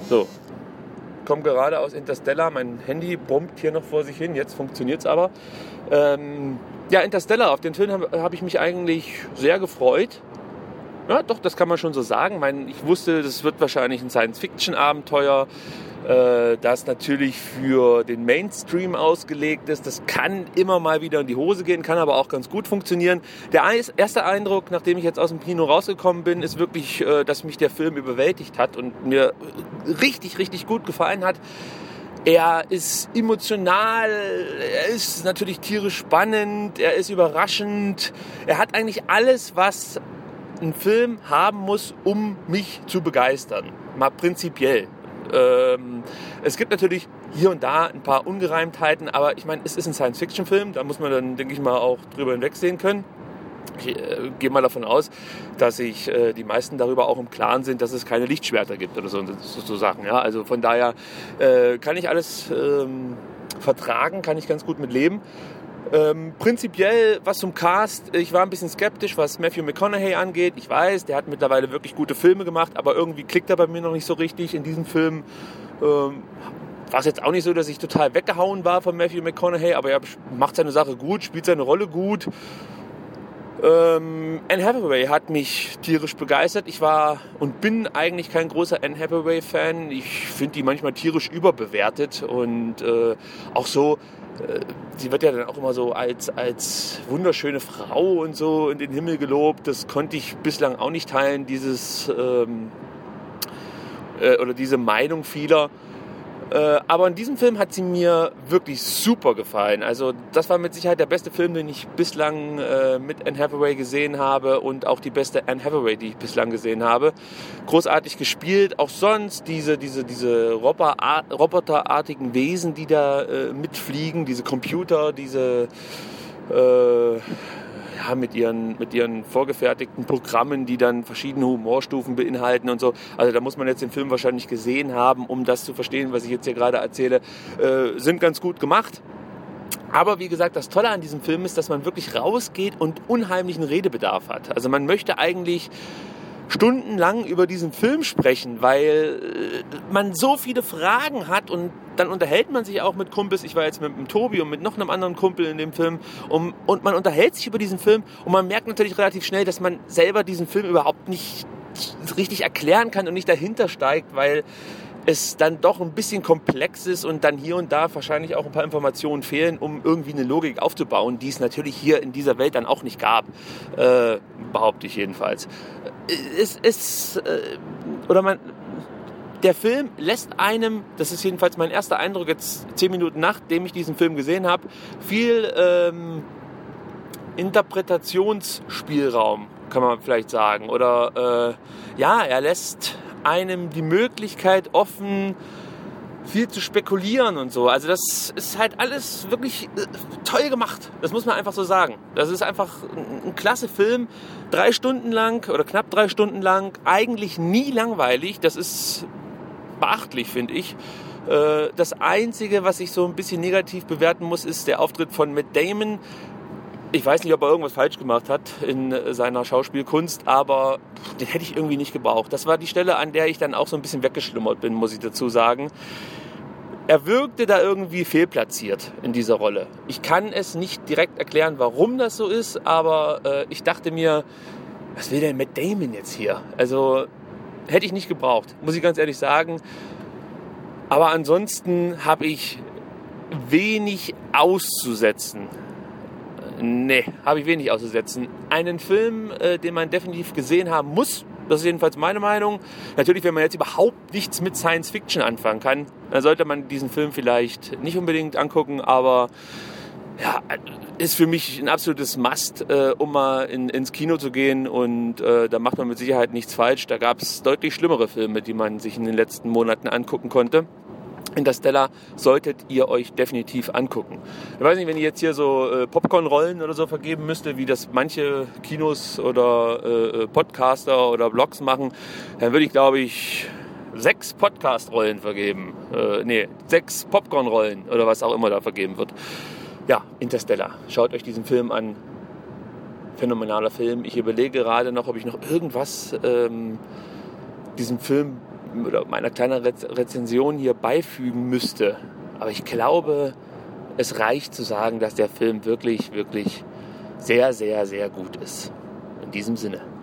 So, komme gerade aus Interstellar, mein Handy brummt hier noch vor sich hin, jetzt funktioniert es aber. Ja, Interstellar, auf den Film habe ich mich eigentlich sehr gefreut. Ja, doch, das kann man schon so sagen. Ich wusste, das wird wahrscheinlich ein Science-Fiction-Abenteuer, das natürlich für den Mainstream ausgelegt ist. Das kann immer mal wieder in die Hose gehen, kann aber auch ganz gut funktionieren. Der erste Eindruck, nachdem ich jetzt aus dem Kino rausgekommen bin, ist wirklich, dass mich der Film überwältigt hat und mir richtig, richtig gut gefallen hat. Er ist emotional, er ist natürlich tierisch spannend, er ist überraschend. Er hat eigentlich alles, was ein Film haben muss, um mich zu begeistern. Mal prinzipiell. Es gibt natürlich hier und da ein paar Ungereimtheiten, aber ich meine, es ist ein Science-Fiction-Film, da muss man dann, denke ich mal, auch drüber hinwegsehen können. Ich gehe mal davon aus, dass sich die meisten darüber auch im Klaren sind, dass es keine Lichtschwerter gibt oder so Sachen. Ja? Also von daher kann ich alles vertragen, kann ich ganz gut mit leben. Prinzipiell, was zum Cast, ich war ein bisschen skeptisch, was Matthew McConaughey angeht. Ich weiß, der hat mittlerweile wirklich gute Filme gemacht, aber irgendwie klickt er bei mir noch nicht so richtig. In diesem Film war es jetzt auch nicht so, dass ich total weggehauen war von Matthew McConaughey, aber er macht seine Sache gut, spielt seine Rolle gut. Anne Hathaway hat mich tierisch begeistert. Ich war und bin eigentlich kein großer Anne Hathaway-Fan. Ich finde die manchmal tierisch überbewertet und auch so, sie wird ja dann auch immer so als wunderschöne Frau und so in den Himmel gelobt. Das konnte ich bislang auch nicht teilen, oder diese Meinung vieler. Aber in diesem Film hat sie mir wirklich super gefallen. Also das war mit Sicherheit der beste Film, den ich bislang mit Anne Hathaway gesehen habe und auch die beste Anne Hathaway, die ich bislang gesehen habe. Großartig gespielt. Auch sonst diese roboterartigen Wesen, die da mitfliegen, diese Computer, mit ihren vorgefertigten Programmen, die dann verschiedene Humorstufen beinhalten und so. Also da muss man jetzt den Film wahrscheinlich gesehen haben, um das zu verstehen, was ich jetzt hier gerade erzähle. Sind ganz gut gemacht. Aber wie gesagt, das Tolle an diesem Film ist, dass man wirklich rausgeht und unheimlichen Redebedarf hat. Also man möchte eigentlich stundenlang über diesen Film sprechen, weil man so viele Fragen hat und dann unterhält man sich auch mit Kumpels. Ich war jetzt mit dem Tobi und mit noch einem anderen Kumpel in dem Film und man unterhält sich über diesen Film und man merkt natürlich relativ schnell, dass man selber diesen Film überhaupt nicht richtig erklären kann und nicht dahinter steigt, weil es dann doch ein bisschen komplex ist und dann hier und da wahrscheinlich auch ein paar Informationen fehlen, um irgendwie eine Logik aufzubauen, die es natürlich hier in dieser Welt dann auch nicht gab, behaupte ich jedenfalls. Der Film lässt einem, das ist jedenfalls mein erster Eindruck jetzt 10 Minuten nachdem ich diesen Film gesehen habe, viel Interpretationsspielraum, kann man vielleicht sagen. Oder er lässt einem die Möglichkeit offen, viel zu spekulieren und so. Also das ist halt alles wirklich toll gemacht. Das muss man einfach so sagen. Das ist einfach ein klasse Film. 3 Stunden lang oder knapp 3 Stunden lang. Eigentlich nie langweilig. Das ist beachtlich, finde ich. Das Einzige, was ich so ein bisschen negativ bewerten muss, ist der Auftritt von Matt Damon. Ich weiß nicht, ob er irgendwas falsch gemacht hat in seiner Schauspielkunst, aber den hätte ich irgendwie nicht gebraucht. Das war die Stelle, an der ich dann auch so ein bisschen weggeschlummert bin, muss ich dazu sagen. Er wirkte da irgendwie fehlplatziert in dieser Rolle. Ich kann es nicht direkt erklären, warum das so ist, aber ich dachte mir, was will denn Matt Damon jetzt hier? Also hätte ich nicht gebraucht, muss ich ganz ehrlich sagen. Aber ansonsten habe ich wenig auszusetzen. Nee, habe ich wenig auszusetzen. Einen Film, den man definitiv gesehen haben muss, das ist jedenfalls meine Meinung. Natürlich, wenn man jetzt überhaupt nichts mit Science Fiction anfangen kann, dann sollte man diesen Film vielleicht nicht unbedingt angucken, aber ja, ist für mich ein absolutes Must, um mal ins Kino zu gehen und da macht man mit Sicherheit nichts falsch. Da gab es deutlich schlimmere Filme, die man sich in den letzten Monaten angucken konnte. Interstellar solltet ihr euch definitiv angucken. Ich weiß nicht, wenn ich jetzt hier so Popcorn-Rollen oder so vergeben müsste, wie das manche Kinos oder Podcaster oder Blogs machen, dann würde ich, glaube ich, 6 Podcast-Rollen vergeben. 6 Popcorn-Rollen oder was auch immer da vergeben wird. Ja, Interstellar. Schaut euch diesen Film an. Phänomenaler Film. Ich überlege gerade noch, ob ich noch irgendwas diesem Film oder meiner kleinen Rezension hier beifügen müsste. Aber ich glaube, es reicht zu sagen, dass der Film wirklich, wirklich sehr, sehr, sehr gut ist. In diesem Sinne.